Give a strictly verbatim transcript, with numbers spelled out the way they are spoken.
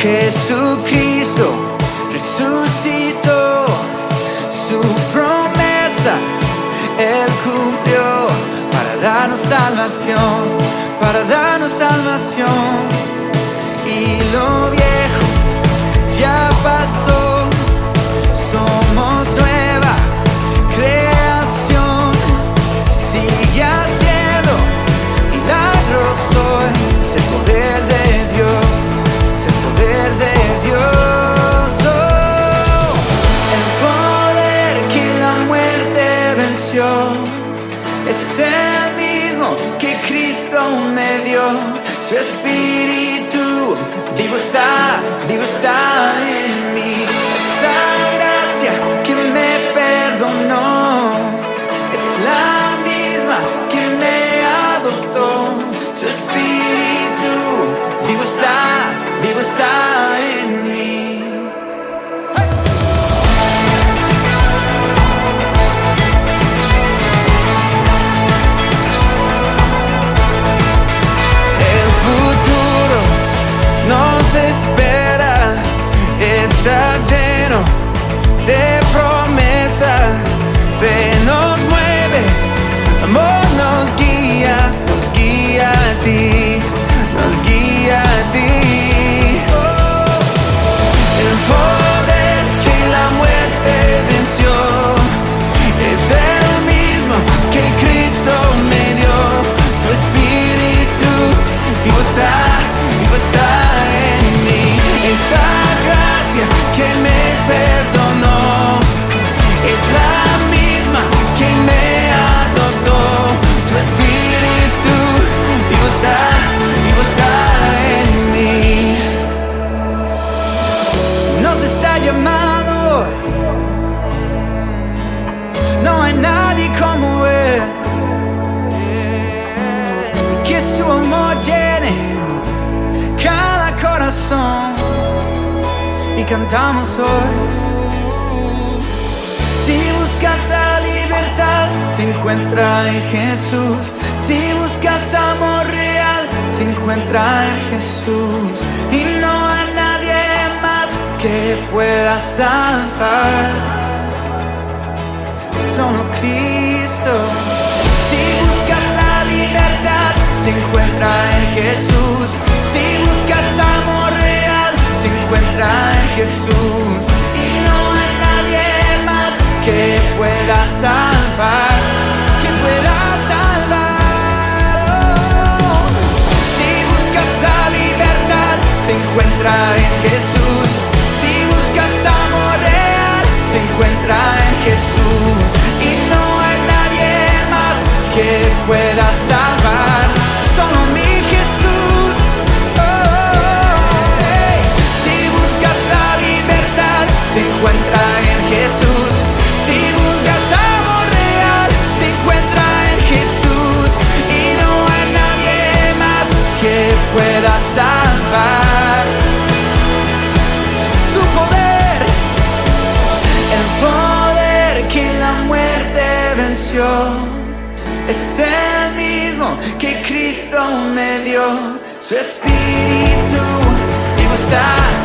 Jesucristo resucitó, su promesa Él cumplió para darnos salvación, para darnos salvación. Y lo viejo ya pasó, somos nueva creación. Sigue haciendo milagros hoy, es el poder de Dios, es el poder de Dios. Oh, el poder que la muerte venció es el mismo que Cristo me dio. Su espíritu vivo está, vivo está en mí. Esa gracia que me perdonó es la misma que me adoptó. Su espíritu vivo está, vivo está en mí. Espera, está lleno de promesa. Fe nos mueve, amor nos guía, nos guía a ti, nos guía a ti. El poder que la muerte venció es el mismo que Cristo me dio. Tu espíritu vivo está, vivo está. Esa gracia que me perdonó es la misma que me adoptó. Tu espíritu vivo está, vivo está en mí. Nos está llamando, no hay nadie como Él, y que su amor llene cada corazón. Y cantamos hoy. Si buscas la libertad, se encuentra en Jesús. Si buscas amor real, se encuentra en Jesús. Y no hay nadie más que pueda salvar, solo Cristo. Si buscas la libertad, se encuentra en Jesús. Si buscas amor real, se encuentra en Jesús. Y no hay nadie más que pueda salvar, que pueda salvar. Oh. Si buscas la libertad, se encuentra en Jesús. Si buscas amor real, se encuentra en Jesús. Y no hay nadie más que pueda salvar, solo mi Jesús. Se encuentra en Jesús. Si buscas amor real, se encuentra en Jesús. Y no hay nadie más que pueda salvar. Su poder, el poder que la muerte venció, es el mismo que Cristo me dio. Su espíritu vivo está.